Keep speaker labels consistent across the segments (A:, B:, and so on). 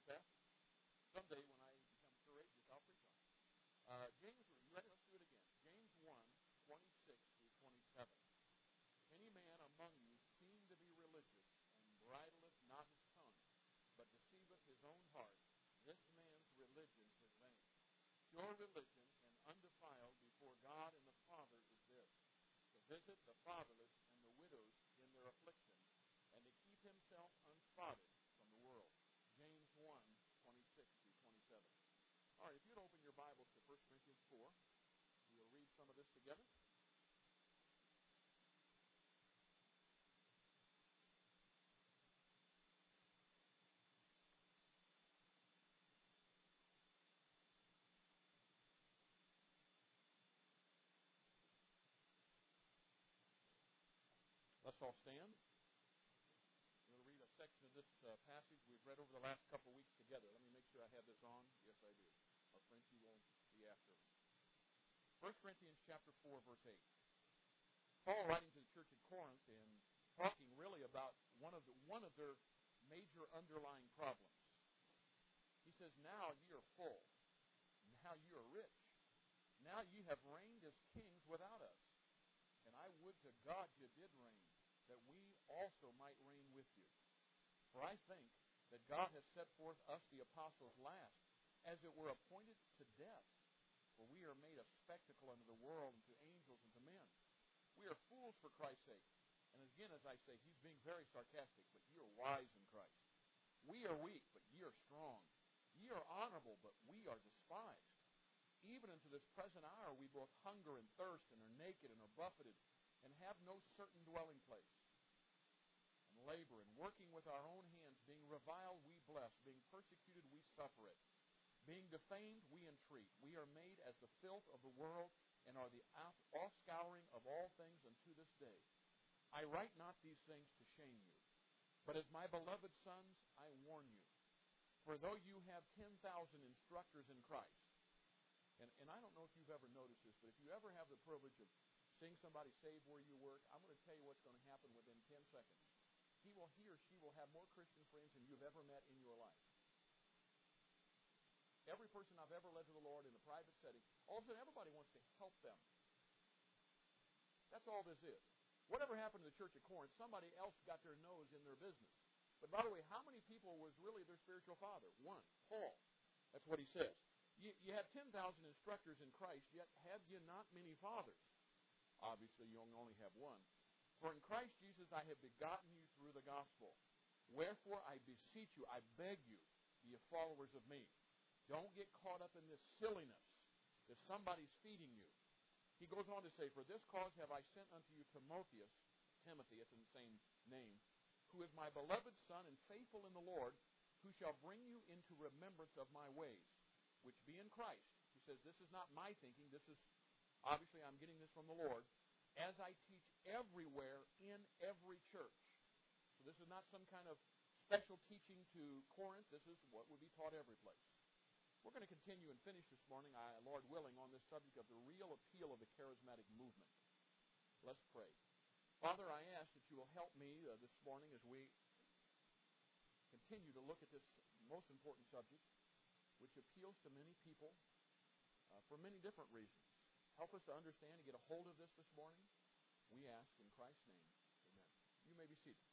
A: passage. Someday when I become courageous, I'll preach on it. James, you ready? Let's do it again. James 1:26 through 27. If any man among you seem to be religious, and bridleth not his tongue, but deceiveth his own heart, this man's religion is vain. Pure religion and undefiled before God and the Father is this, to visit the fatherless and the widows in their affliction, and to keep himself unspotted from the world. James 1:26 through 27. All right, if you'd open your Bibles to 1 Corinthians 4, we'll read some of this together. Let's all stand. We'll read a section of this passage we've read over the last couple of weeks together. Let me make sure I have this on. Yes, I do. Our friends, you won't be after me. 1 Corinthians chapter 4, verse 8. Paul, writing to the church at Corinth and talking really about one of their major underlying problems. He says, now ye are full. Now you are rich. Now you have reigned as kings without us. And I would to God you did reign, that we also might reign with you. For I think that God has set forth us the apostles last, as it were appointed to death. For we are made a spectacle unto the world, and to angels, and to men. We are fools for Christ's sake. And again, as I say, he's being very sarcastic, but ye are wise in Christ. We are weak, but ye are strong. Ye are honorable, but we are despised. Even unto this present hour we both hunger and thirst, and are naked, and are buffeted, and have no certain dwelling place. And labor, and working with our own hands, being reviled we bless, being persecuted we suffer it. Being defamed we entreat. We are made as the filth of the world, and are the offscouring of all things unto this day. I write not these things to shame you, but as my beloved sons I warn you. For though you have 10,000 instructors in Christ, and I don't know if you've ever noticed this, but if you ever have the privilege of seeing somebody saved where you work, I'm going to tell you what's going to happen within 10 seconds. He or she will have more Christian friends than you've ever met in your life. Every person I've ever led to the Lord in a private setting, all of a sudden everybody wants to help them. That's all this is. Whatever happened to the church at Corinth, somebody else got their nose in their business. But by the way, how many people was really their spiritual father? One, Paul. That's what he says. You have 10,000 instructors in Christ, yet have you not many fathers? Obviously, you only have one. For in Christ Jesus I have begotten you through the gospel. Wherefore I beseech you, I beg you, be followers of me. Don't get caught up in this silliness that somebody's feeding you. He goes on to say, for this cause have I sent unto you Timothy, it's in the same name, who is my beloved son and faithful in the Lord, who shall bring you into remembrance of my ways, which be in Christ. He says, this is not my thinking. This is, obviously, I'm getting this from the Lord. As I teach everywhere in every church. So this is not some kind of special teaching to Corinth. This is what would be taught every place. We're going to continue and finish this morning, Lord willing, on this subject of the real appeal of the charismatic movement. Let's pray. Father, I ask that you will help me this morning as we continue to look at this most important subject, which appeals to many people for many different reasons. Help us to understand and get a hold of this morning. We ask in Christ's name. Amen. You may be seated.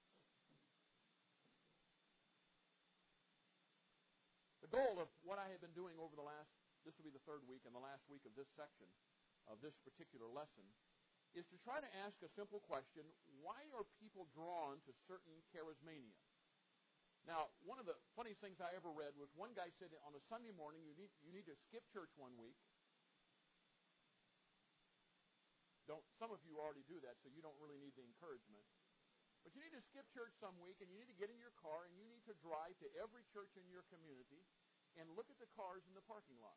A: The goal of what I have been doing over this will be the third week and the last week of this section of this particular lesson, is to try to ask a simple question: why are people drawn to certain charismania? Now, one of the funniest things I ever read was one guy said on a Sunday morning you need to skip church one week. Some of you already do that, so you don't really need the encouragement. But you need to skip church some week, and you need to get in your car, and you need to drive to every church in your community and look at the cars in the parking lot.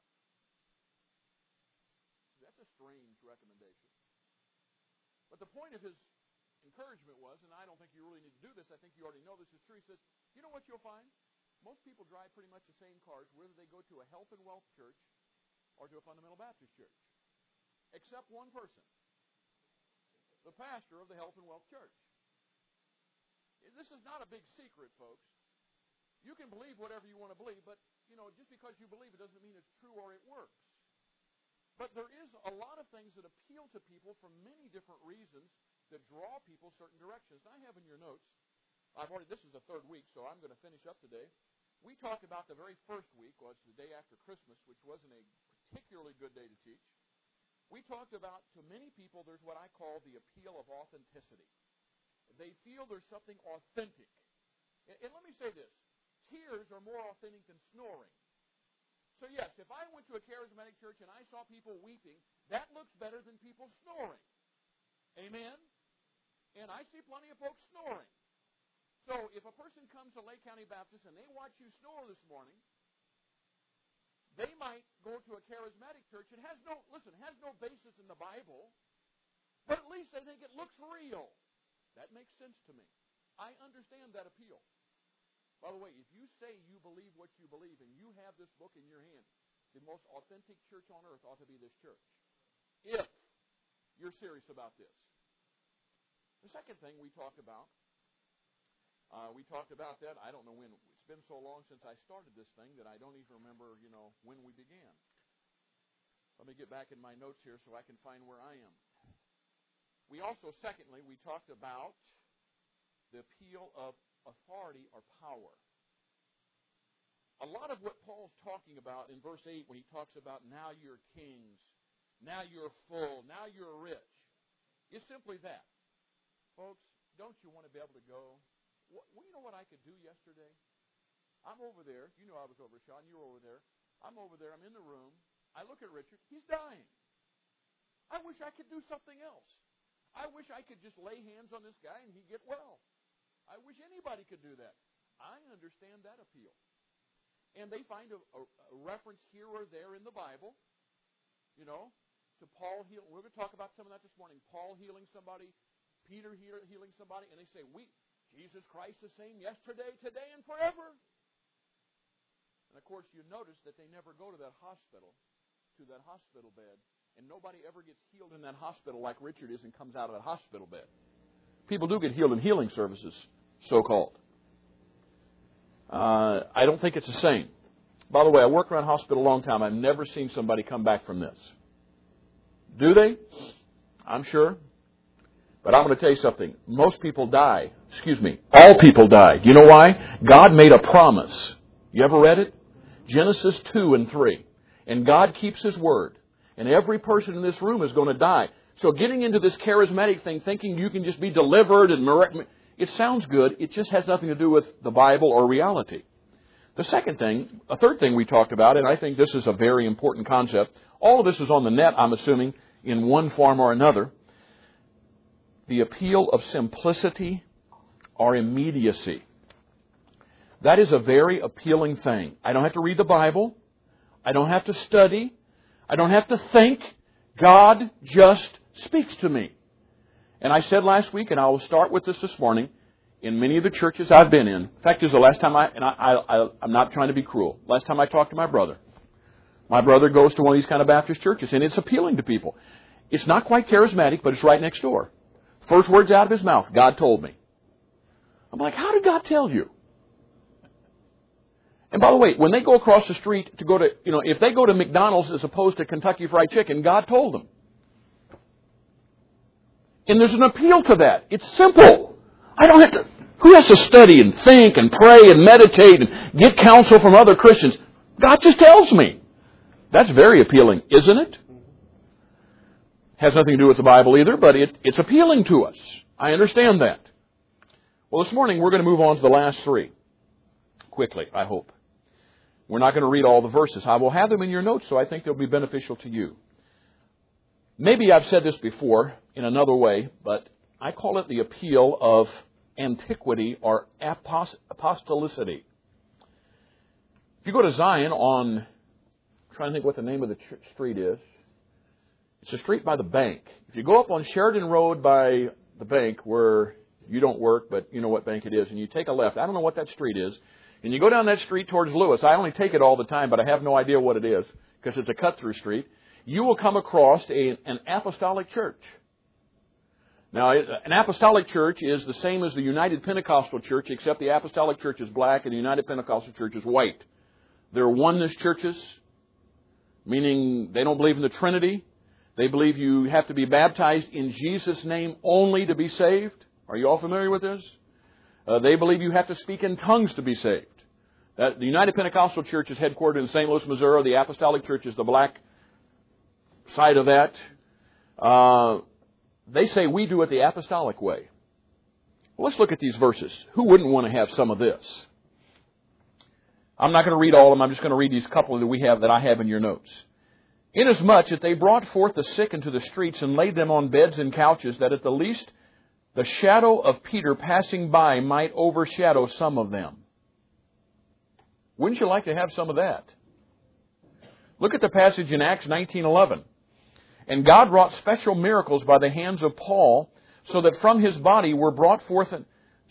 A: That's a strange recommendation. But the point of his encouragement was, and I don't think you really need to do this, I think you already know this is true, he says, you know what you'll find? Most people drive pretty much the same cars, whether they go to a health and wealth church or to a fundamental Baptist church. Except one person. The pastor of the health and wealth church. This is not a big secret, folks. You can believe whatever you want to believe, but, just because you believe it doesn't mean it's true or it works. But there is a lot of things that appeal to people for many different reasons that draw people certain directions. I have in your notes, this is the third week, so I'm going to finish up today. We talked about the very first week was the day after Christmas, which wasn't a particularly good day to teach. We talked about, to many people, there's what I call the appeal of authenticity. They feel there's something authentic. And let me say this. Tears are more authentic than snoring. So yes, if I went to a charismatic church and I saw people weeping, that looks better than people snoring. Amen? And I see plenty of folks snoring. So if a person comes to Lake County Baptist and they watch you snore this morning, they might go to a charismatic church. It has no basis in the Bible, but at least they think it looks real. That makes sense to me. I understand that appeal. By the way, if you say you believe what you believe and you have this book in your hand, the most authentic church on earth ought to be this church. If you're serious about this. The second thing we talked about that, I don't know when, it's been so long since I started this thing that I don't even remember, when we began. Let me get back in my notes here so I can find where I am. We also, secondly, we talked about the appeal of authority or power. A lot of what Paul's talking about in verse 8 when he talks about now you're kings, now you're full, now you're rich, is simply that. Folks, don't you want to be able to go? Well, you know what I could do yesterday? I'm over there. You know I was over, Sean. You were over there. I'm over there. I'm in the room. I look at Richard. He's dying. I wish I could do something else. I wish I could just lay hands on this guy and he'd get well. I wish anybody could do that. I understand that appeal. And they find a reference here or there in the Bible, to Paul healing. We're going to talk about some of that this morning. Paul healing somebody, Peter healing somebody, and they say, Jesus Christ the same yesterday, today, and forever. And, of course, you notice that they never go to that hospital bed, and nobody ever gets healed in that hospital like Richard is and comes out of that hospital bed. People do get healed in healing services, so-called. I don't think it's the same. By the way, I worked around hospital a long time. I've never seen somebody come back from this. Do they? I'm sure. But I'm going to tell you something. Most people die. All people die. Do you know why? God made a promise. You ever read it? Genesis 2 and 3. And God keeps His word. And every person in this room is going to die. So getting into this charismatic thing, thinking you can just be delivered and it sounds good. It just has nothing to do with the Bible or reality. A third thing we talked about, and I think this is a very important concept. All of this is on the net, I'm assuming, in one form or another. The appeal of simplicity or immediacy. That is a very appealing thing. I don't have to read the Bible. I don't have to study. I don't have to think. God just speaks to me. And I said last week, and I will start with this morning, in many of the churches I've been in fact, is the last time I'm not trying to be cruel. Last time I talked to my brother. My brother goes to one of these kind of Baptist churches, and it's appealing to people. It's not quite charismatic, but it's right next door. First words out of his mouth, God told me. I'm like, how did God tell you? And by the way, when they go across the street to go to, if they go to McDonald's as opposed to Kentucky Fried Chicken, God told them. And there's an appeal to that. It's simple. Who has to study and think and pray and meditate and get counsel from other Christians? God just tells me. That's very appealing, isn't it? Has nothing to do with the Bible either, but it's appealing to us. I understand that. Well, this morning we're going to move on to the last three. Quickly, I hope. We're not going to read all the verses. I will have them in your notes, so I think they'll be beneficial to you. Maybe I've said this before in another way, but I call it the appeal of antiquity or apostolicity. If you go to Zion I'm trying to think what the name of the street is. It's a street by the bank. If you go up on Sheridan Road by the bank where you don't work, but you know what bank it is, and you take a left. I don't know what that street is. And you go down that street towards Lewis. I only take it all the time, but I have no idea what it is because it's a cut-through street. You will come across an apostolic church. Now, an apostolic church is the same as the United Pentecostal Church, except the apostolic church is black and the United Pentecostal Church is white. They're oneness churches, meaning they don't believe in the Trinity. They believe you have to be baptized in Jesus' name only to be saved. Are you all familiar with this? They believe you have to speak in tongues to be saved. The United Pentecostal Church is headquartered in St. Louis, Missouri. The Apostolic Church is the black side of that. They say we do it the apostolic way. Well, let's look at these verses. Who wouldn't want to have some of this? I'm not going to read all of them. I'm just going to read these couple that I have in your notes. Inasmuch that they brought forth the sick into the streets and laid them on beds and couches, that at the least the shadow of Peter passing by might overshadow some of them. Wouldn't you like to have some of that? Look at the passage in Acts 19:11. And God wrought special miracles by the hands of Paul, so that from his body were brought forth unto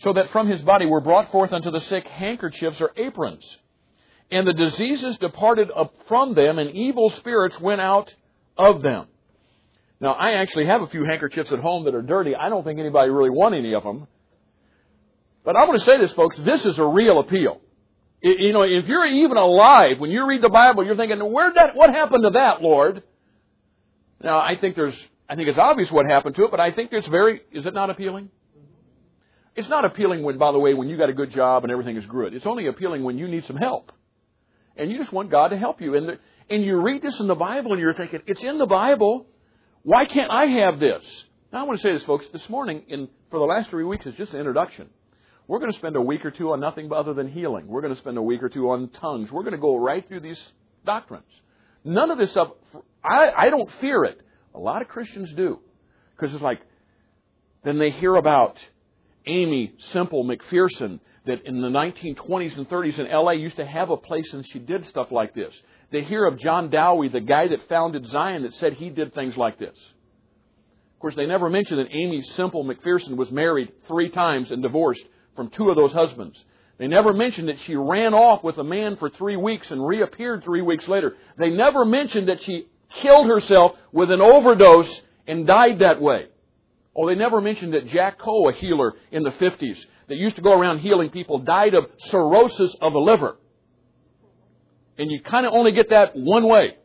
A: the sick handkerchiefs or aprons. And the diseases departed up from them, and evil spirits went out of them. Now, I actually have a few handkerchiefs at home that are dirty. I don't think anybody really want any of them. But I want to say this, folks, this is a real appeal. You know, if you're even alive, when you read the Bible, you're thinking, what happened to that, Lord? Now, I think it's obvious what happened to it, but I think is it not appealing? It's not appealing when you got a good job and everything is good. It's only appealing when you need some help. And you just want God to help you. And you read this in the Bible and you're thinking, it's in the Bible. Why can't I have this? Now, I want to say this, folks. This morning, for the last 3 weeks, it's just an introduction. We're going to spend a week or two on nothing other than healing. We're going to spend a week or two on tongues. We're going to go right through these doctrines. None of this stuff, I don't fear it. A lot of Christians do. Because it's like, then they hear about Amy Semple McPherson, that in the 1920s and 30s in L.A. used to have a place and she did stuff like this. They hear of John Dowie, the guy that founded Zion, that said he did things like this. Of course, they never mention that Amy Semple McPherson was married 3 times and divorced from 2 of those husbands. They never mentioned that she ran off with a man for 3 weeks and reappeared 3 weeks later. They never mentioned that she killed herself with an overdose and died that way. Oh, they never mentioned that Jack Coe, a healer in the 50s, that used to go around healing people, died of cirrhosis of the liver. And you kind of only get that one way.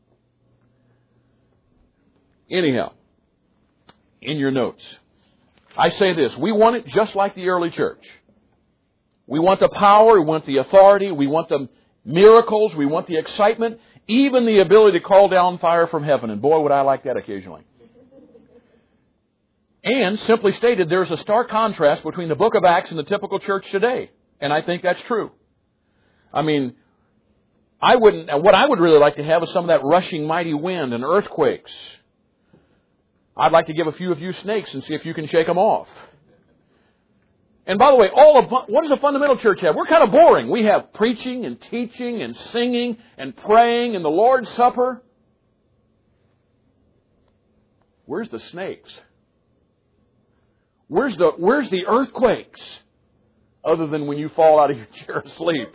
A: Anyhow, in your notes, I say this. We want it just like the early church. We want the power, we want the authority, we want the miracles, we want the excitement, even the ability to call down fire from heaven. And boy, would I like that occasionally. And, simply stated, there's a stark contrast between the book of Acts and the typical church today. And I think that's true. I mean, what I would really like to have is some of that rushing mighty wind and earthquakes. I'd like to give a few of you snakes and see if you can shake them off. And by the way, what does a fundamental church have? We're kind of boring. We have preaching and teaching and singing and praying and the Lord's Supper. Where's the snakes? Where's the earthquakes? Other than when you fall out of your chair asleep.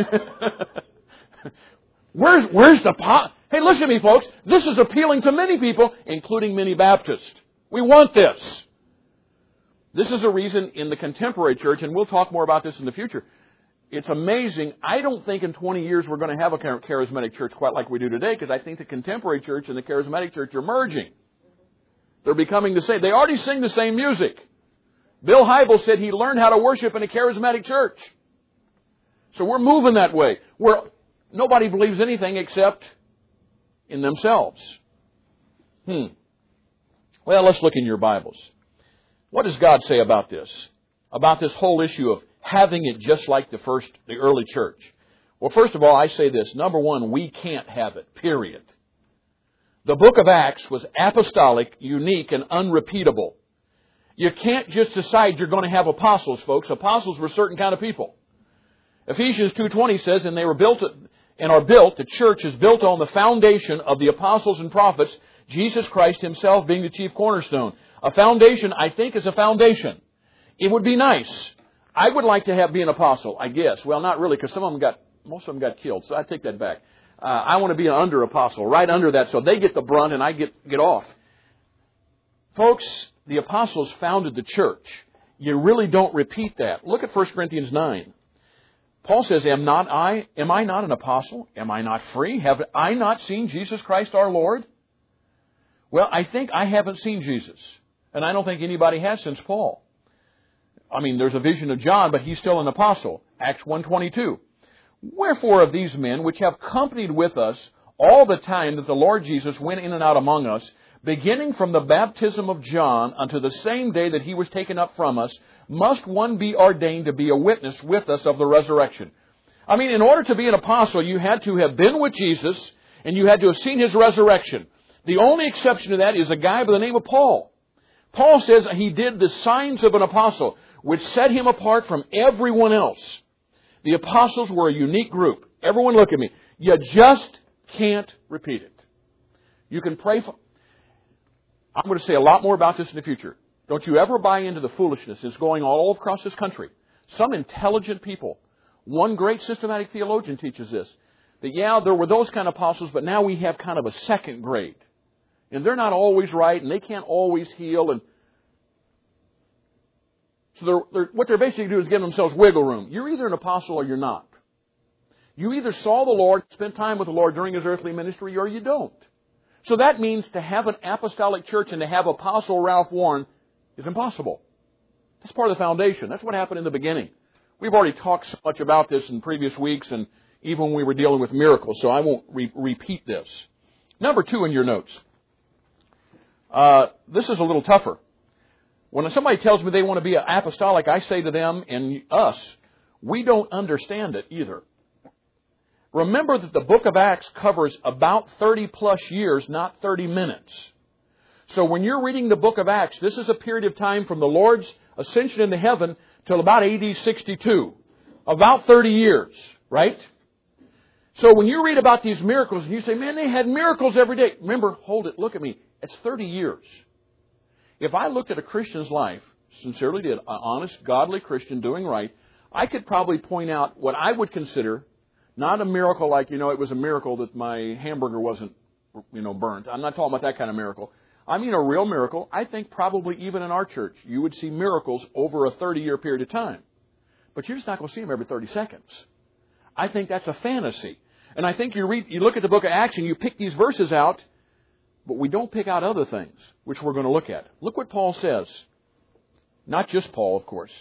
A: Where's the pot? Hey, listen to me, folks. This is appealing to many people, including many Baptists. We want this. This is a reason in the contemporary church, and we'll talk more about this in the future. It's amazing. I don't think in 20 years we're going to have a charismatic church quite like we do today, because I think the contemporary church and the charismatic church are merging. They're becoming the same. They already sing the same music. Bill Hybels said he learned how to worship in a charismatic church. So we're moving that way, where nobody believes anything except in themselves. Well, let's look in your Bibles. What does God say about this? About this whole issue of having it just like the early church? Well, first of all, I say this. Number one, we can't have it, period. The book of Acts was apostolic, unique, and unrepeatable. You can't just decide you're going to have apostles, folks. Apostles were certain kind of people. Ephesians 2:20 says, and they were built and are built, the church is built on the foundation of the apostles and prophets, Jesus Christ Himself being the chief cornerstone. A foundation, I think, is a foundation. It would be nice. I would like to be an apostle, I guess. Well, not really, because most of them got killed, so I take that back. I want to be an under apostle, right under that, so they get the brunt and I get off. Folks, the apostles founded the church. You really don't repeat that. Look at 1 Corinthians 9. Paul says, am I not an apostle? Am I not free? Have I not seen Jesus Christ our Lord? Well, I think I haven't seen Jesus. And I don't think anybody has since Paul. I mean, there's a vision of John, but he's still an apostle. Acts 1:22. Wherefore of these men, which have companied with us all the time that the Lord Jesus went in and out among us, beginning from the baptism of John unto the same day that he was taken up from us, must one be ordained to be a witness with us of the resurrection. I mean, in order to be an apostle, you had to have been with Jesus, and you had to have seen His resurrection. The only exception to that is a guy by the name of Paul. Paul says he did the signs of an apostle, which set him apart from everyone else. The apostles were a unique group. Everyone look at me. You just can't repeat it. You can pray for... I'm going to say a lot more about this in the future. Don't you ever buy into the foolishness that's going all across this country. Some intelligent people. One great systematic theologian teaches this. That, yeah, there were those kind of apostles, but now we have kind of a second grade. And they're not always right, and they can't always heal. And so what they're basically doing is giving themselves wiggle room. You're either an apostle or you're not. You either saw the Lord, spent time with the Lord during His earthly ministry, or you don't. So that means to have an apostolic church and to have Apostle Ralph Warren is impossible. That's part of the foundation. That's what happened in the beginning. We've already talked so much about this in previous weeks and even when we were dealing with miracles, so I won't repeat this. Number 2 in your notes. This is a little tougher. When somebody tells me they want to be apostolic, I say to them and us, we don't understand it either. Remember that the book of Acts covers about 30 plus years, not 30 minutes. So when you're reading the book of Acts, this is a period of time from the Lord's ascension into heaven till about AD 62. About 30 years, right? So when you read about these miracles and you say, man, they had miracles every day. Remember, hold it, look at me. It's 30 years. If I looked at a Christian's life, sincerely did, an honest, godly Christian doing right, I could probably point out what I would consider not a miracle like, it was a miracle that my hamburger wasn't, burnt. I'm not talking about that kind of miracle. I mean a real miracle. I think probably even in our church, you would see miracles over a 30-year period of time. But you're just not going to see them every 30 seconds. I think that's a fantasy. And I think you look at the book of Acts and you pick these verses out, but we don't pick out other things, which we're going to look at. Look what Paul says. Not just Paul, of course.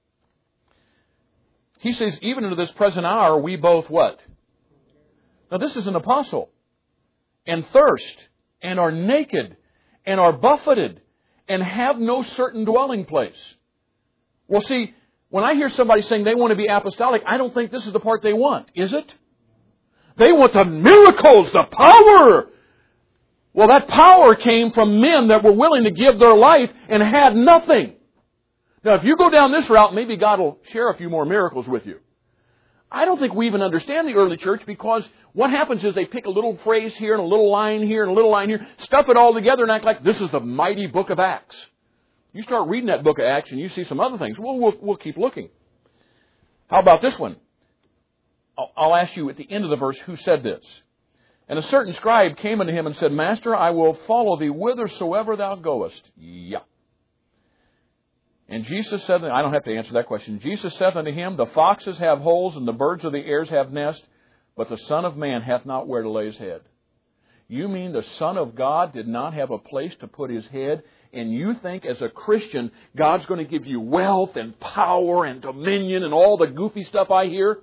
A: He says, even into this present hour, we both what? Now this is an apostle. And thirst, and are naked, and are buffeted, and have no certain dwelling place. Well, see, when I hear somebody saying they want to be apostolic, I don't think this is the part they want, is it? They want the miracles, the power. Well, that power came from men that were willing to give their life and had nothing. Now, if you go down this route, maybe God will share a few more miracles with you. I don't think we even understand the early church because what happens is they pick a little phrase here and a little line here and a little line here, stuff it all together and act like this is the mighty book of Acts. You start reading that book of Acts and you see some other things. Well, we'll keep looking. How about this one? I'll ask you at the end of the verse who said this. And a certain scribe came unto him and said, Master, I will follow thee whithersoever thou goest. Yeah. And Jesus said, I don't have to answer that question. Jesus said unto him, the foxes have holes and the birds of the air have nests, but the Son of Man hath not where to lay his head. You mean the Son of God did not have a place to put his head? And you think as a Christian, God's going to give you wealth and power and dominion and all the goofy stuff I hear?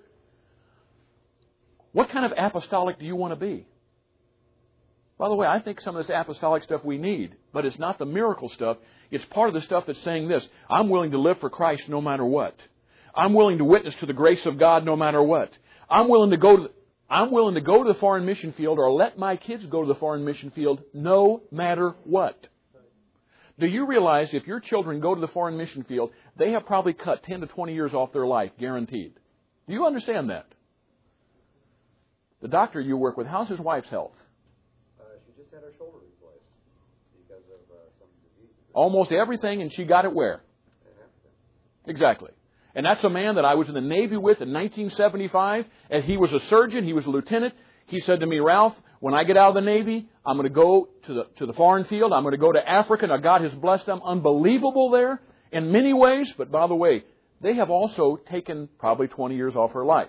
A: What kind of apostolic do you want to be? By the way, I think some of this apostolic stuff we need, but it's not the miracle stuff. It's part of the stuff that's saying this. I'm willing to live for Christ no matter what. I'm willing to witness to the grace of God no matter what. I'm willing to go to the foreign mission field or let my kids go to the foreign mission field no matter what. Do you realize if your children go to the foreign mission field, they have probably cut 10 to 20 years off their life, guaranteed. Do you understand that? The doctor you work with, how's his wife's health?
B: She just had her shoulder replaced because of some disease.
A: Almost everything, and she got it where? Exactly. And that's a man that I was in the Navy with in 1975, and he was a surgeon, he was a lieutenant. He said to me, Ralph, When I get out of the Navy, I'm going to go to the foreign field. I'm going to go to Africa. Now, God has blessed them unbelievable there in many ways. But by the way, they have also taken probably 20 years off her life.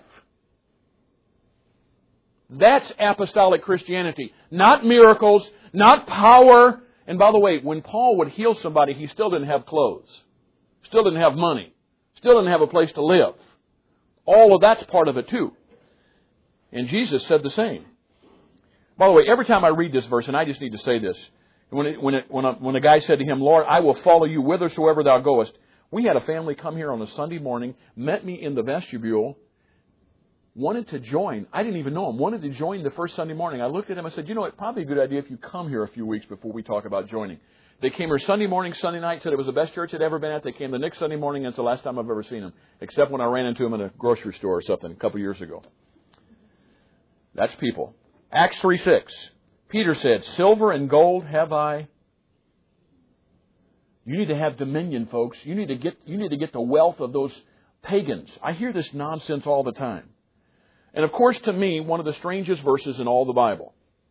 A: That's apostolic Christianity. Not miracles, not power. And by the way, when Paul would heal somebody, he still didn't have clothes. Still didn't have money. Still didn't have a place to live. All of that's part of it too. And Jesus said the same. By the way, every time I read this verse, and I just need to say this, when a guy said to him, Lord, I will follow you whithersoever thou goest. We had a family come here on a Sunday morning, met me in the vestibule, wanted to join. I didn't even know him. Wanted to join the first Sunday morning. I looked at him and said, it's probably a good idea if you come here a few weeks before we talk about joining. They came here Sunday morning, Sunday night, said it was the best church they'd ever been at. They came the next Sunday morning, and it's the last time I've ever seen them, except when I ran into them in a grocery store or something a couple years ago. That's people. Acts 3:6. Peter said, silver and gold have I. You need to have dominion, folks. You need to get the wealth of those pagans. I hear this nonsense all the time. And of course, to me, one of the strangest verses in all the Bible.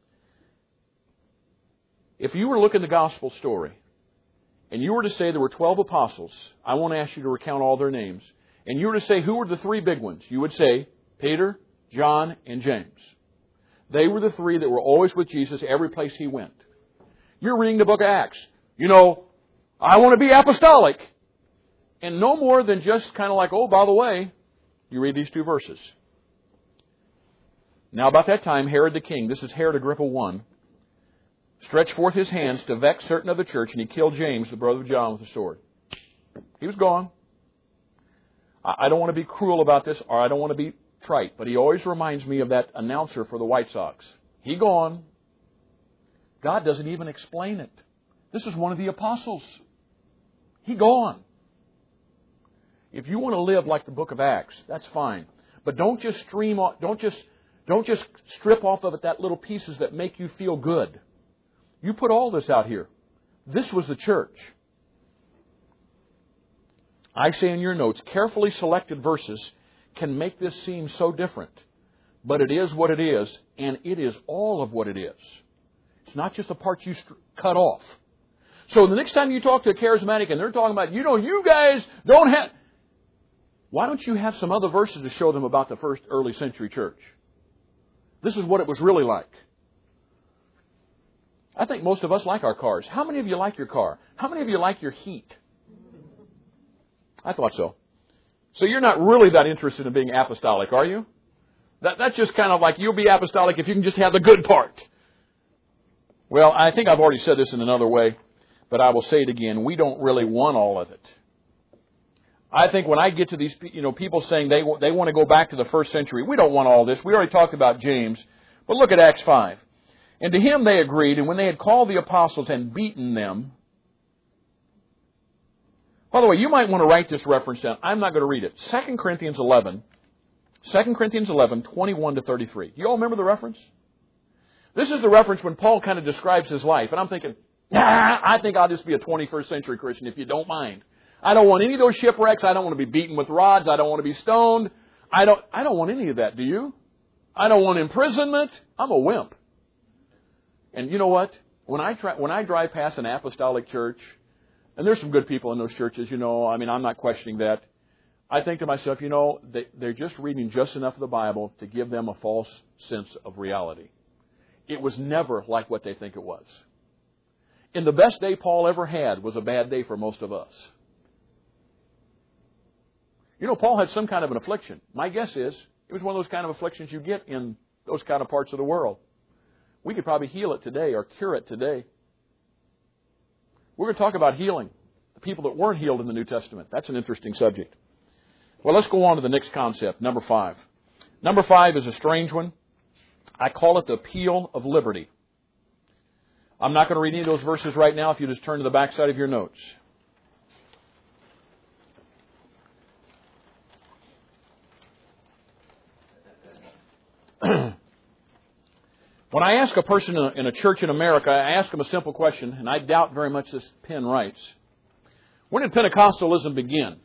A: If you were to look at the gospel story, and you were to say there were 12 apostles, I won't ask you to recount all their names, and you were to say who were the three big ones, you would say Peter, John, and James. They were the three that were always with Jesus every place He went. You're reading the book of Acts. I want to be apostolic. And no more than just kind of like, oh, by the way, you read these two verses. Now about that time, Herod the king, this is Herod Agrippa I, stretched forth his hands to vex certain of the church, and he killed James, the brother of John, with a sword. He was gone. I don't want to be cruel about this, or I don't want to be trite, but he always reminds me of that announcer for the White Sox. He gone. God doesn't even explain it. This is one of the apostles. He gone. If you want to live like the book of Acts, that's fine. But don't just don't just strip off of it that little pieces that make you feel good. You put all this out here. This was the church. I say in your notes, carefully selected verses can make this seem so different. But it is what it is, and it is all of what it is. It's not just the parts you cut off. So the next time you talk to a charismatic and they're talking about, you guys don't have... Why don't you have some other verses to show them about the first early century church? This is what it was really like. I think most of us like our cars. How many of you like your car? How many of you like your heat? I thought so. So you're not really that interested in being apostolic, are you? That's just kind of like you'll be apostolic if you can just have the good part. Well, I think I've already said this in another way, but I will say it again. We don't really want all of it. I think when I get to these people saying they want to go back to the first century, we don't want all this. We already talked about James. But look at Acts 5. And to him they agreed, and when they had called the apostles and beaten them... By the way, you might want to write this reference down. I'm not going to read it. 2 Corinthians 11, 21 to 33. Do you all remember the reference? This is the reference when Paul kind of describes his life. And I'm thinking, I think I'll just be a 21st century Christian if you don't mind. I don't want any of those shipwrecks. I don't want to be beaten with rods. I don't want to be stoned. I don't want any of that. Do you? I don't want imprisonment. I'm a wimp. And you know what? When I drive past an apostolic church, and there's some good people in those churches, I'm not questioning that. I think to myself, they're just reading just enough of the Bible to give them a false sense of reality. It was never like what they think it was. And the best day Paul ever had was a bad day for most of us. Paul had some kind of an affliction. My guess is it was one of those kind of afflictions you get in those kind of parts of the world. We could probably heal it today or cure it today. We're going to talk about healing. The people that weren't healed in the New Testament. That's an interesting subject. Well, let's go on to the next concept, number 5. Number 5 is a strange one. I call it the appeal of liberty. I'm not going to read any of those verses right now if you just turn to the back side of your notes. When I ask a person in a church in America, I ask them a simple question, and I doubt very much this pen writes. When did Pentecostalism begin?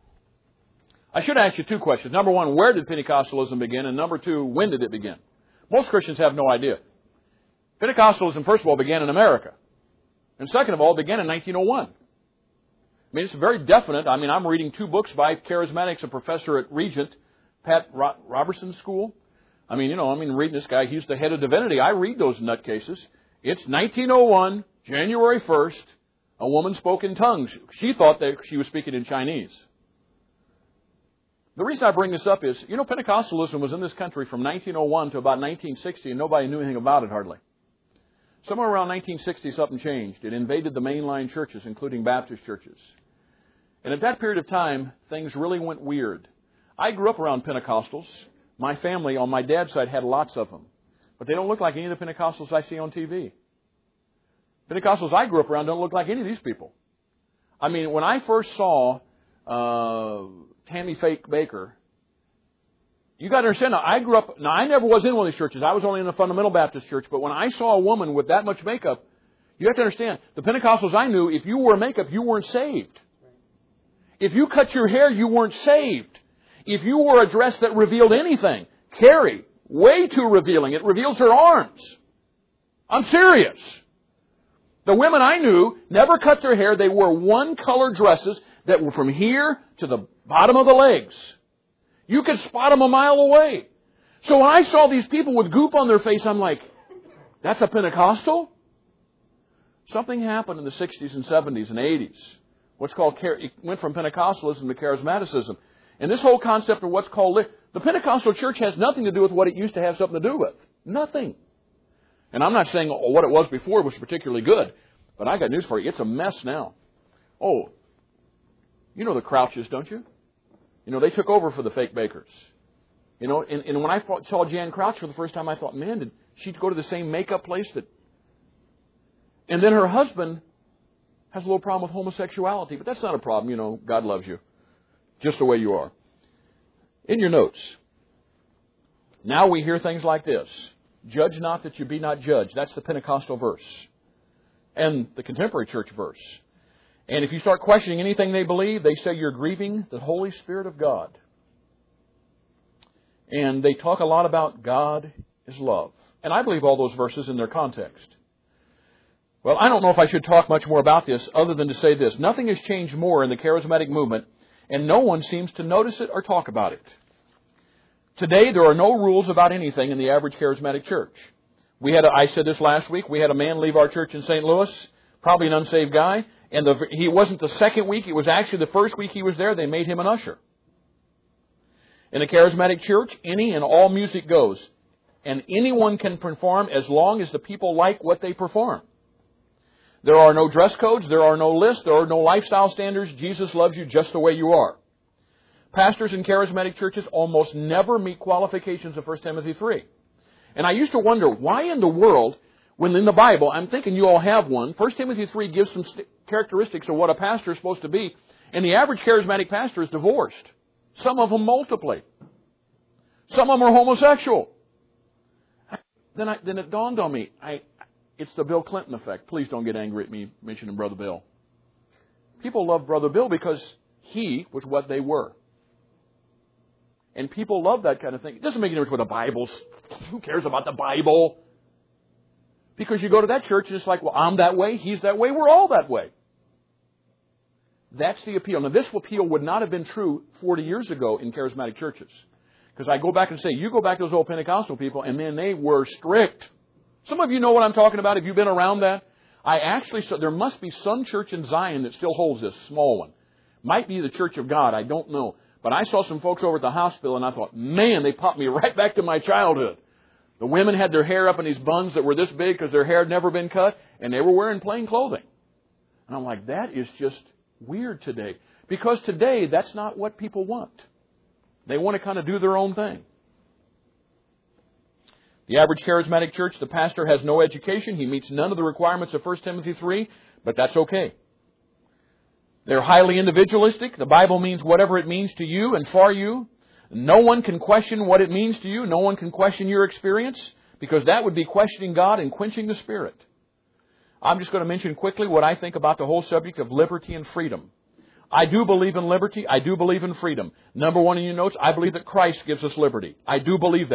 A: I should ask you 2 questions. Number 1, where did Pentecostalism begin? And number 2, when did it begin? Most Christians have no idea. Pentecostalism, first of all, began in America. And second of all, began in 1901. I mean, it's very definite. I mean, I'm reading 2 books by charismatics, a professor at Regent, Pat Robertson's school. I mean, reading this guy, he's the head of divinity. I read those nutcases. It's 1901, January 1st, a woman spoke in tongues. She thought that she was speaking in Chinese. The reason I bring this up is, Pentecostalism was in this country from 1901 to about 1960, and nobody knew anything about it hardly. Somewhere around 1960, something changed. It invaded the mainline churches, including Baptist churches. And at that period of time, things really went weird. I grew up around Pentecostals. My family, on my dad's side, had lots of them. But they don't look like any of the Pentecostals I see on TV. Pentecostals I grew up around don't look like any of these people. I mean, when I first saw Tammy Faye Baker, you got to understand, now I never was in one of these churches. I was only in a fundamental Baptist church. But when I saw a woman with that much makeup, you have to understand, the Pentecostals I knew, if you wore makeup, you weren't saved. If you cut your hair, you weren't saved. If you wore a dress that revealed anything, Carrie, way too revealing. It reveals her arms. I'm serious. The women I knew never cut their hair. They wore one-color dresses that were from here to the bottom of the legs. You could spot them a mile away. So when I saw these people with goop on their face, I'm like, that's a Pentecostal? Something happened in the 60s and 70s and 80s. It went from Pentecostalism to charismaticism. And this whole concept of what's called the Pentecostal church has nothing to do with what it used to have something to do with. Nothing. And I'm not saying what it was before was particularly good, but I got news for you. It's a mess now. Oh, you know the Crouches, don't you? They took over for the fake bakers. And when I saw Jan Crouch for the first time, I thought, man, did she go to the same makeup place that... And then her husband has a little problem with homosexuality, but that's not a problem. God loves you just the way you are. In your notes, now we hear things like this. Judge not that you be not judged. That's the Pentecostal verse. And the contemporary church verse. And if you start questioning anything they believe, they say you're grieving the Holy Spirit of God. And they talk a lot about God is love. And I believe all those verses in their context. Well, I don't know if I should talk much more about this other than to say this. Nothing has changed more in the charismatic movement, and no one seems to notice it or talk about it. Today, there are no rules about anything in the average charismatic church. I said this last week, we had a man leave our church in St. Louis, probably an unsaved guy, and he wasn't the second week, it was actually the first week he was there, they made him an usher. In a charismatic church, any and all music goes, and anyone can perform as long as the people like what they perform. There are no dress codes, there are no lists, there are no lifestyle standards. Jesus loves you just the way you are. Pastors in charismatic churches almost never meet qualifications of 1 Timothy 3. And I used to wonder, why in the world, when in the Bible, I'm thinking you all have one, 1 Timothy 3 gives some characteristics of what a pastor is supposed to be, and the average charismatic pastor is divorced. Some of them multiply. Some of them are homosexual. Then it dawned on me, it's the Bill Clinton effect. Please don't get angry at me mentioning Brother Bill. People love Brother Bill because he was what they were. And people love that kind of thing. It doesn't make any difference what the Bible's. Who cares about the Bible? Because you go to that church and it's like, well, I'm that way, he's that way, we're all that way. That's the appeal. Now, this appeal would not have been true 40 years ago in charismatic churches. Because I go back and say, you go back to those old Pentecostal people, and man, they were strict. Some of you know what I'm talking about. Have you been around that? There must be some church in Zion that still holds this, small one. Might be the Church of God, I don't know. But I saw some folks over at the hospital, and I thought, man, they popped me right back to my childhood. The women had their hair up in these buns that were this big because their hair had never been cut, and they were wearing plain clothing. And I'm like, that is just weird today. Because today, that's not what people want. They want to kind of do their own thing. The average charismatic church, the pastor has no education. He meets none of the requirements of 1 Timothy 3, but that's okay. They're highly individualistic. The Bible means whatever it means to you and for you. No one can question what it means to you. No one can question your experience, because that would be questioning God and quenching the Spirit. I'm just going to mention quickly what I think about the whole subject of liberty and freedom. I do believe in liberty. I do believe in freedom. Number one in your notes, I believe that Christ gives us liberty. I do believe that.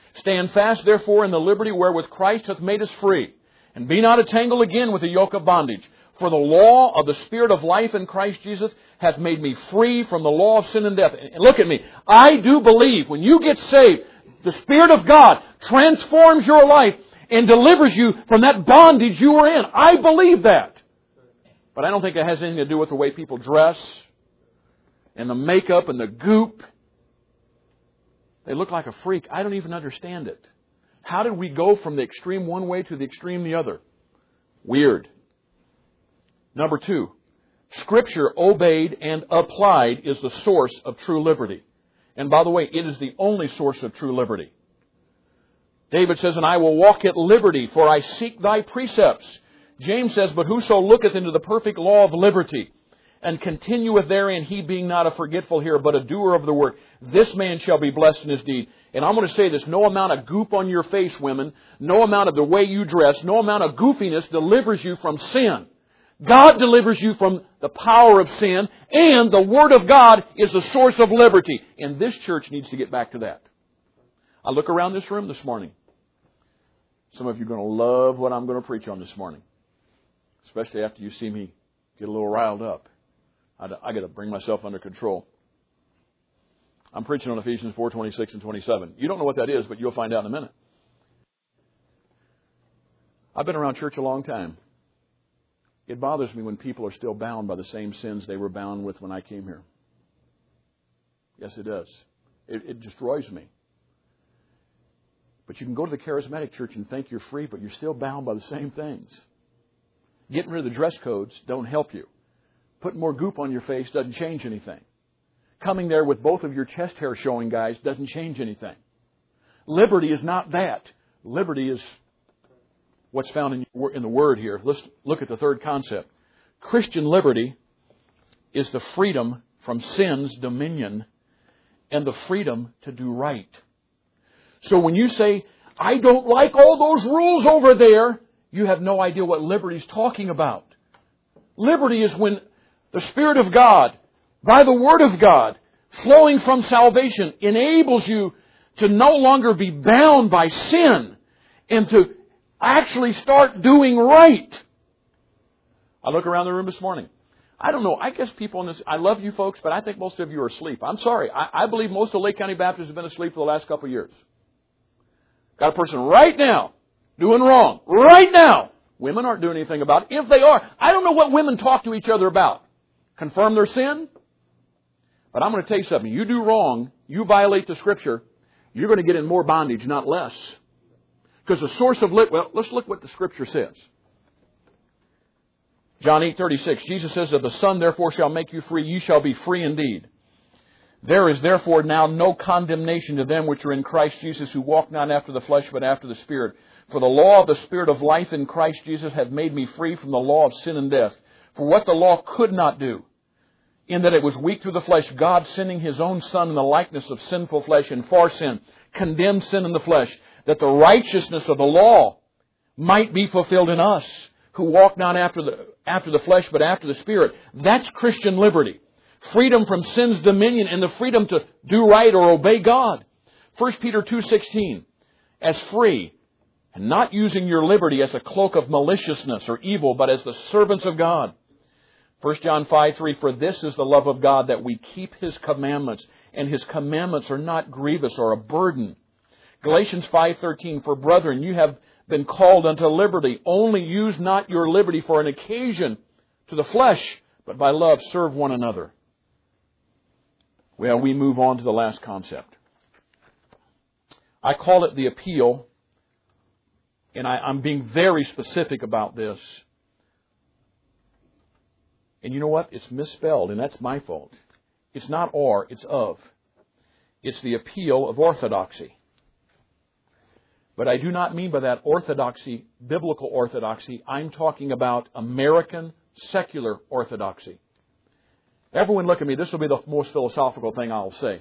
A: Stand fast, therefore, in the liberty wherewith Christ hath made us free, and be not entangled again with the yoke of bondage. For the law of the Spirit of life in Christ Jesus hath made me free from the law of sin and death. And look at me. I do believe when you get saved, the Spirit of God transforms your life and delivers you from that bondage you were in. I believe that. But I don't think it has anything to do with the way people dress and the makeup and the goop. They look like a freak. I don't even understand it. How did we go from the extreme one way to the extreme the other? Weird. Number 2, Scripture obeyed and applied is the source of true liberty. And by the way, it is the only source of true liberty. David says, and I will walk at liberty, for I seek thy precepts. James says, but whoso looketh into the perfect law of liberty, and continueth therein, he being not a forgetful hearer, but a doer of the work, this man shall be blessed in his deed. And I'm going to say this, no amount of goop on your face, women, no amount of the way you dress, no amount of goofiness delivers you from sin. God delivers you from the power of sin, and the Word of God is the source of liberty. And this church needs to get back to that. I look around this room this morning. Some of you are going to love what I'm going to preach on this morning, especially after you see me get a little riled up. I got to bring myself under control. I'm preaching on Ephesians 4:26 and 27. You don't know what that is, but you'll find out in a minute. I've been around church a long time. It bothers me when people are still bound by the same sins they were bound with when I came here. Yes, it does. It destroys me. But you can go to the charismatic church and think you're free, but you're still bound by the same things. Getting rid of the dress codes don't help you. Putting more goop on your face doesn't change anything. Coming there with both of your chest hair showing, guys, doesn't change anything. Liberty is not that. Liberty is what's found in the Word here. Let's look at the third concept. Christian liberty is the freedom from sin's dominion and the freedom to do right. So when you say, I don't like all those rules over there, you have no idea what liberty is talking about. Liberty is when the Spirit of God, by the Word of God, flowing from salvation, enables you to no longer be bound by sin and to actually start doing right. I look around the room this morning. I don't know. I guess people in this, I love you folks, but I think most of you are asleep. I'm sorry. I believe most of Lake County Baptists have been asleep for the last couple of years. Got a person right now doing wrong. Right now. Women aren't doing anything about it. If they are, I don't know what women talk to each other about. Confirm their sin? But I'm going to tell you something. You do wrong, you violate the Scripture, you're going to get in more bondage, not less. Because the source of well, let's look what the Scripture says. John 8:36, Jesus says, if the Son therefore shall make you free, ye shall be free indeed. There is therefore now no condemnation to them which are in Christ Jesus, who walk not after the flesh, but after the Spirit. For the law of the Spirit of life in Christ Jesus hath made me free from the law of sin and death. For what the law could not do, in that it was weak through the flesh, God sending His own Son in the likeness of sinful flesh and for sin, condemned sin in the flesh, that the righteousness of the law might be fulfilled in us, who walk not after the flesh, but after the Spirit. That's Christian liberty. Freedom from sin's dominion and the freedom to do right or obey God. 1 Peter 2:16, as free, and not using your liberty as a cloak of maliciousness or evil, but as the servants of God. 1 John 5:3, for this is the love of God, that we keep His commandments, and His commandments are not grievous or a burden. Galatians 5:13, for brethren, you have been called unto liberty. Only use not your liberty for an occasion to the flesh, but by love serve one another. Well, we move on to the last concept. I call it the appeal, and I'm being very specific about this. And you know what? It's misspelled, and that's my fault. It's not or, it's of. It's the appeal of orthodoxy. But I do not mean by that orthodoxy, biblical orthodoxy. I'm talking about American secular orthodoxy. Everyone look at me. This will be the most philosophical thing I'll say.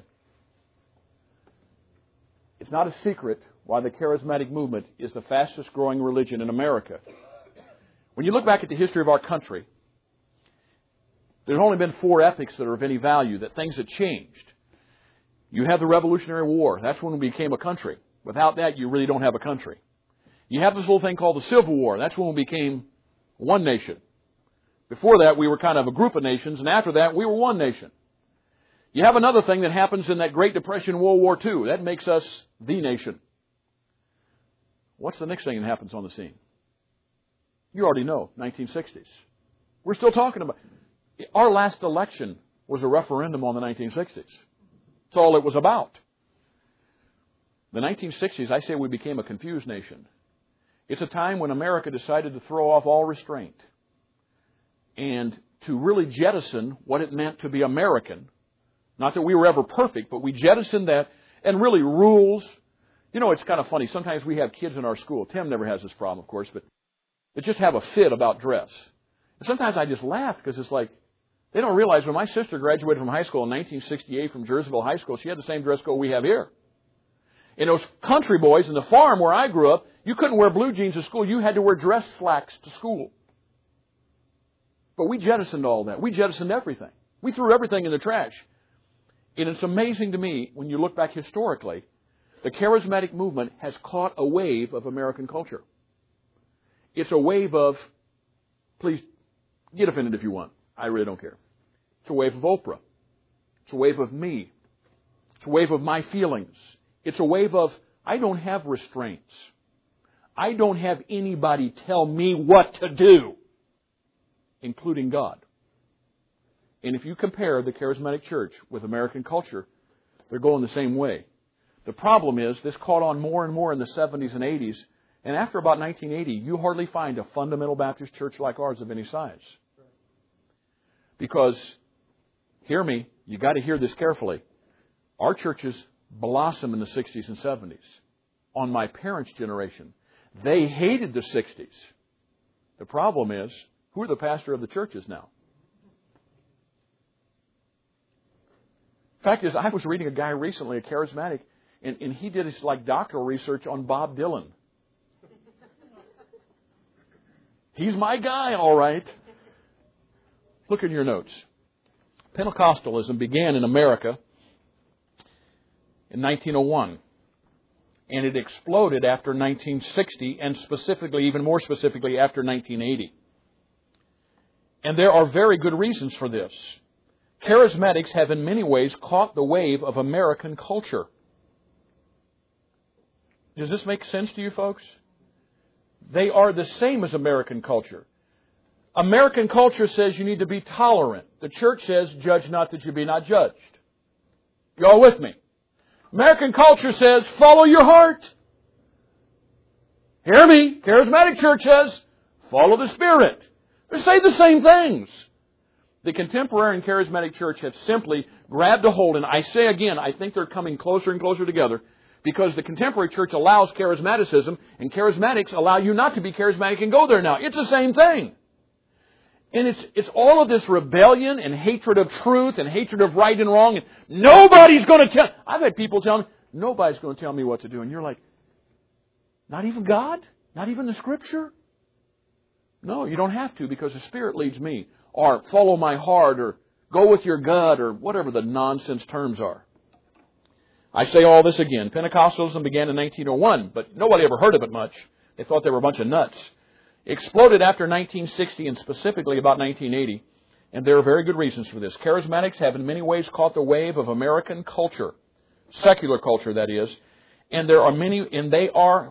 A: It's not a secret why the charismatic movement is the fastest growing religion in America. When you look back at the history of our country, there's only been 4 epochs that are of any value, that things have changed. You have the Revolutionary War. That's when we became a country. Without that, you really don't have a country. You have this little thing called the Civil War. That's when we became one nation. Before that, we were kind of a group of nations, and after that, we were one nation. You have another thing that happens in that Great Depression, World War II. That makes us the nation. What's the next thing that happens on the scene? You already know, 1960s. We're still talking about it. Our last election was a referendum on the 1960s. That's all it was about. The 1960s, I say we became a confused nation. It's a time when America decided to throw off all restraint and to really jettison what it meant to be American. Not that we were ever perfect, but we jettisoned that, and really rules. You know, it's kind of funny. Sometimes we have kids in our school. Tim never has this problem, of course, but they just have a fit about dress. And sometimes I just laugh because it's like, they don't realize when my sister graduated from high school in 1968 from Jerseyville High School, she had the same dress code we have here. And those country boys in the farm where I grew up, you couldn't wear blue jeans to school. You had to wear dress slacks to school. But we jettisoned all that. We jettisoned everything. We threw everything in the trash. And it's amazing to me, when you look back historically, the charismatic movement has caught a wave of American culture. It's a wave of, please get offended if you want. I really don't care. It's a wave of Oprah. It's a wave of me. It's a wave of my feelings. It's a wave of, I don't have restraints. I don't have anybody tell me what to do, including God. And if you compare the charismatic church with American culture, they're going the same way. The problem is, this caught on more and more in the 70s and 80s. And after about 1980, you hardly find a fundamental Baptist church like ours of any size. Because, hear me, you got to hear this carefully. Our churches blossom in the 60s and 70s. On my parents' generation, they hated the 60s. The problem is, who are the pastor of the churches now? Fact is, I was reading a guy recently, a charismatic, and he did his doctoral research on Bob Dylan. He's my guy, all right. Look in your notes. Pentecostalism began in America in 1901. And it exploded after 1960, and specifically, even more specifically, after 1980. And there are very good reasons for this. Charismatics have in many ways caught the wave of American culture. Does this make sense to you folks? They are the same as American culture. American culture says you need to be tolerant. The church says, judge not that you be not judged. You all with me? American culture says, follow your heart. Hear me? Charismatic church says, follow the Spirit. They say the same things. The contemporary and charismatic church have simply grabbed a hold, and I say again, I think they're coming closer and closer together, because the contemporary church allows charismaticism, and charismatics allow you not to be charismatic and go there now. It's the same thing. And it's all of this rebellion and hatred of truth and hatred of right and wrong. And nobody's going to tell... I've had people tell me, nobody's going to tell me what to do. And you're like, not even God? Not even the Scripture? No, you don't have to, because the Spirit leads me. Or follow my heart, or go with your gut, or whatever the nonsense terms are. I say all this again. Pentecostalism began in 1901, but nobody ever heard of it much. They thought they were a bunch of nuts. Exploded after 1960 and specifically about 1980. And there are very good reasons for this. Charismatics have in many ways caught the wave of American culture. Secular culture, that is. And there are many, and they are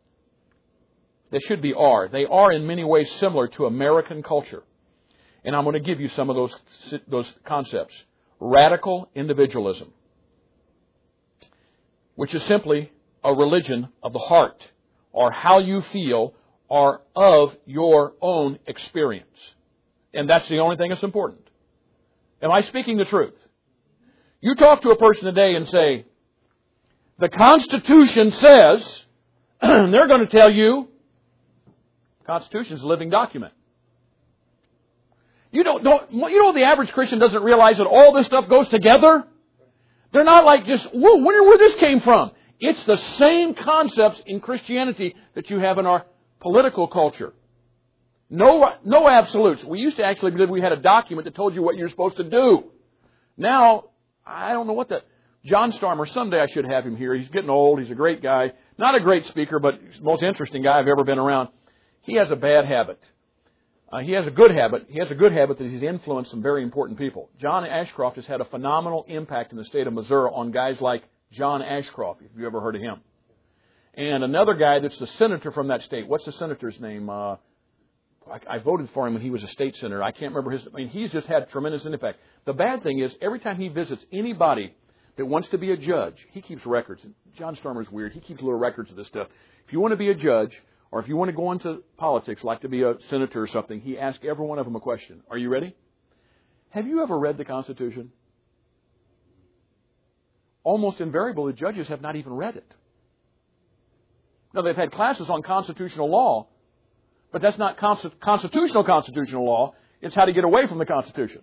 A: in many ways similar to American culture. And I'm going to give you some of those concepts. Radical individualism, which is simply a religion of the heart, or how you feel, or of your own experience. And that's the only thing that's important. Am I speaking the truth? You talk to a person today and say, the Constitution says, they're going to tell you, the Constitution is a living document. You know, the average Christian doesn't realize that all this stuff goes together? They're not like just, whoa, wonder where this came from. It's the same concepts in Christianity that you have in our political culture. No absolutes. We used to actually believe we had a document that told you what you're supposed to do. Now, I don't know what that... John Starmer, someday I should have him here. He's getting old. He's a great guy. Not a great speaker, but he's the most interesting guy I've ever been around. He has a bad habit. He has a good habit. He has a good habit that he's influenced some very important people. John Ashcroft has had a phenomenal impact in the state of Missouri on guys like John Ashcroft, if you've ever heard of him. And another guy that's the senator from that state. What's the senator's name? I voted for him when he was a state senator. I can't remember his. I mean, he's just had tremendous impact. The bad thing is, every time he visits anybody that wants to be a judge, he keeps records. And John Starmer's weird. He keeps little records of this stuff. If you want to be a judge, or if you want to go into politics, like to be a senator or something, he asks every one of them a question. Are you ready? Have you ever read the Constitution? Almost invariably, the judges have not even read it. Now, they've had classes on constitutional law, but that's not constitutional law. It's how to get away from the Constitution.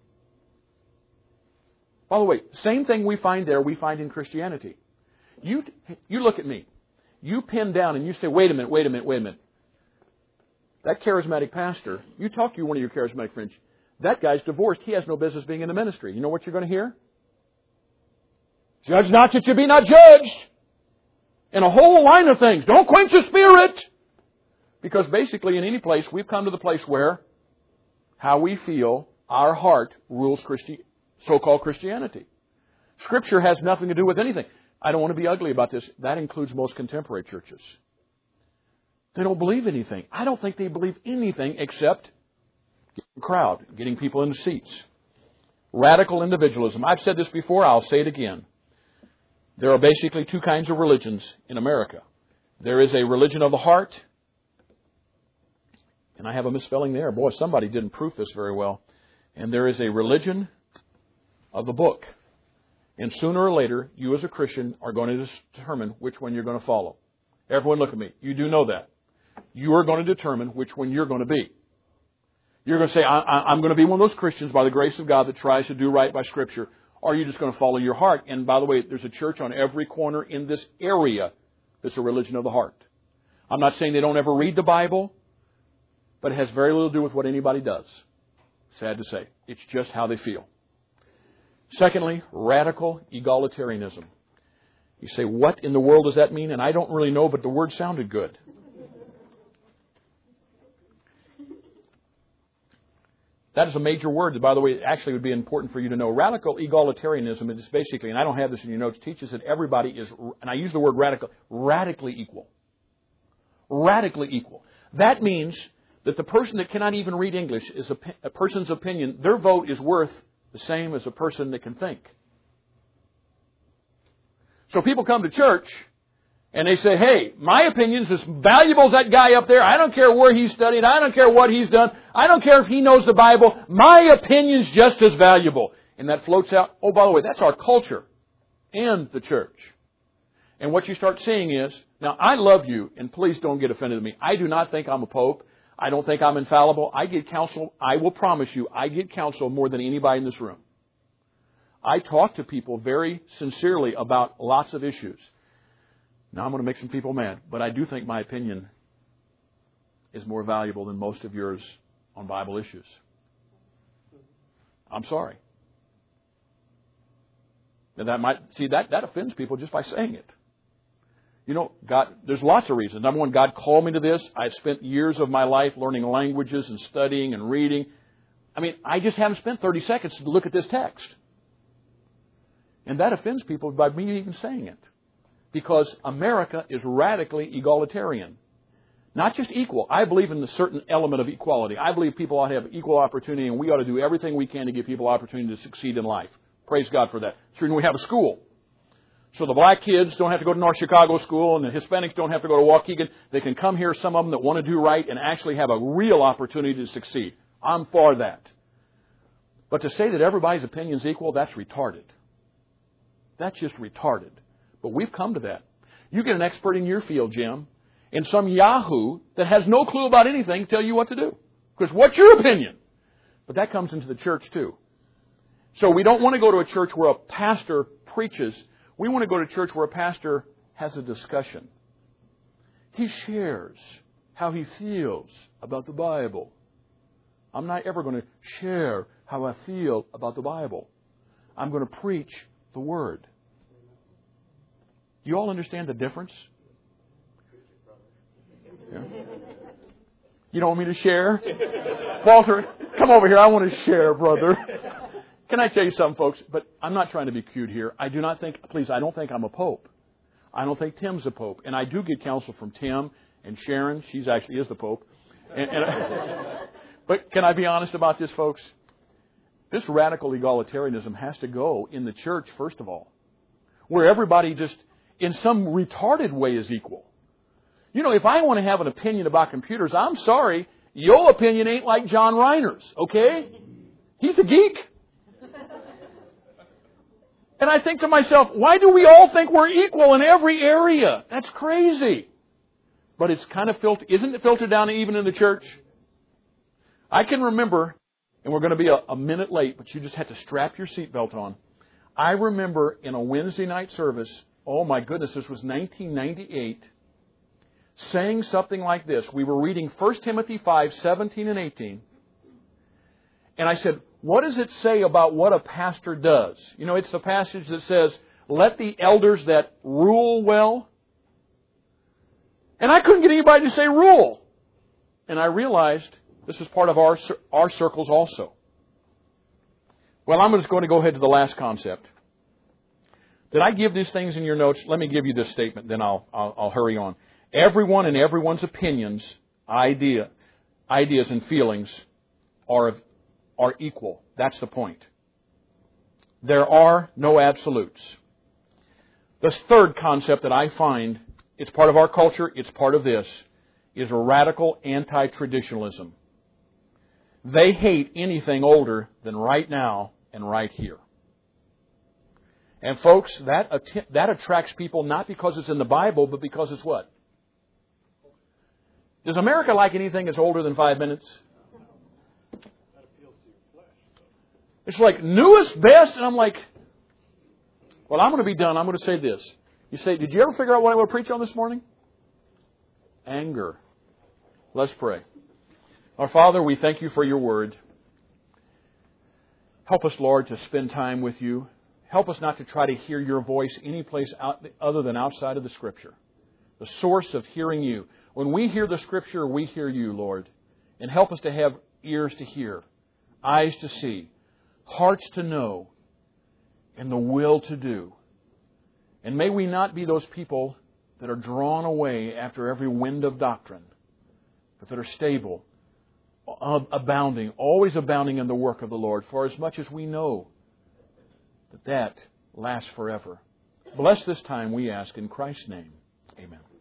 A: By the way, same thing we find there, we find in Christianity. You look at me. You pin down and you say, wait a minute. That charismatic pastor, you talk to one of your charismatic friends, that guy's divorced. He has no business being in the ministry. You know what you're going to hear? Judge not that you be not judged. And a whole line of things. Don't quench the spirit. Because basically in any place, we've come to the place where how we feel, our heart rules so-called Christianity. Scripture has nothing to do with anything. I don't want to be ugly about this. That includes most contemporary churches. They don't believe anything. I don't think they believe anything except getting a crowd, getting people into seats. Radical individualism. I've said this before. I'll say it again. There are basically two kinds of religions in America. There is a religion of the heart. And I have a misspelling there. Boy, somebody didn't proof this very well. And there is a religion of the book. And sooner or later, you as a Christian are going to determine which one you're going to follow. Everyone look at me. You do know that. You are going to determine which one you're going to be. You're going to say, I'm going to be one of those Christians by the grace of God that tries to do right by Scripture. Or are you just going to follow your heart? And by the way, there's a church on every corner in this area that's a religion of the heart. I'm not saying they don't ever read the Bible, but it has very little to do with what anybody does. Sad to say. It's just how they feel. Secondly, radical egalitarianism. You say, what in the world does that mean? And I don't really know, but the word sounded good. That is a major word that, by the way, it actually would be important for you to know. Radical egalitarianism is basically, and I don't have this in your notes, teaches that everybody is, and I use the word radical, radically equal. Radically equal. That means that the person that cannot even read English is a person's opinion. Their vote is worth the same as a person that can think. So people come to church and they say, hey, my opinion's as valuable as that guy up there. I don't care where he's studied. I don't care what he's done. I don't care if he knows the Bible. My opinion's just as valuable. And that floats out. Oh, by the way, that's our culture and the church. And what you start seeing is, now I love you, and please don't get offended with me. I do not think I'm a pope. I don't think I'm infallible. I get counsel. I will promise you, I get counsel more than anybody in this room. I talk to people very sincerely about lots of issues. Now I'm going to make some people mad, but I do think my opinion is more valuable than most of yours on Bible issues. I'm sorry. And that offends people just by saying it. You know, God, there's lots of reasons. Number one, God called me to this. I spent years of my life learning languages and studying and reading. I mean, I just haven't spent 30 seconds to look at this text. And that offends people by me even saying it. Because America is radically egalitarian. Not just equal. I believe in a certain element of equality. I believe people ought to have equal opportunity, and we ought to do everything we can to give people opportunity to succeed in life. Praise God for that. So we have a school. So the black kids don't have to go to North Chicago School, and the Hispanics don't have to go to Waukegan. They can come here, some of them that want to do right, and actually have a real opportunity to succeed. I'm for that. But to say that everybody's opinion is equal, that's retarded. That's just retarded. But we've come to that. You get an expert in your field, Jim, and some yahoo that has no clue about anything tell you what to do. Because what's your opinion? But that comes into the church too. So we don't want to go to a church where a pastor preaches. We want to go to a church where a pastor has a discussion. He shares how he feels about the Bible. I'm not ever going to share how I feel about the Bible. I'm going to preach the Word. Do you all understand the difference? Yeah. You don't want me to share? Walter, come over here. I want to share, brother. Can I tell you something, folks? But I'm not trying to be cute here. I don't think I'm a pope. I don't think Tim's a pope. And I do get counsel from Tim and Sharon. She's actually is the pope. But can I be honest about this, folks? This radical egalitarianism has to go in the church, first of all, where everybody just, in some retarded way, is equal. You know, if I want to have an opinion about computers, I'm sorry, your opinion ain't like John Reiner's, okay? He's a geek. And I think to myself, why do we all think we're equal in every area? That's crazy. But it's kind of isn't it filtered down even in the church? I can remember, and we're going to be a minute late, but you just have to strap your seatbelt on. I remember in a Wednesday night service, oh my goodness, this was 1998, saying something like this. We were reading 1 Timothy 5, 17 and 18. And I said, what does it say about what a pastor does? You know, it's the passage that says, let the elders that rule well. And I couldn't get anybody to say rule. And I realized this is part of our circles also. Well, I'm just going to go ahead to the last concept. Did I give these things in your notes? Let me give you this statement, then I'll hurry on. Everyone and everyone's opinions, ideas and feelings are equal. That's the point. There are no absolutes. The third concept that I find, it's part of our culture, it's part of this, is radical anti-traditionalism. They hate anything older than right now and right here. And folks, that attracts people not because it's in the Bible, but because it's what? Does America like anything that's older than 5 minutes? It's like newest, best, and I'm like, well, I'm going to be done. I'm going to say this. You say, did you ever figure out what I want to preach on this morning? Anger. Let's pray. Our Father, we thank you for your word. Help us, Lord, to spend time with you. Help us not to try to hear your voice any place other than outside of the Scripture. The source of hearing you. When we hear the Scripture, we hear you, Lord. And help us to have ears to hear, eyes to see, hearts to know, and the will to do. And may we not be those people that are drawn away after every wind of doctrine, but that are stable, abounding, always abounding in the work of the Lord, for as much as we know that lasts forever. Bless this time, we ask in Christ's name. Amen.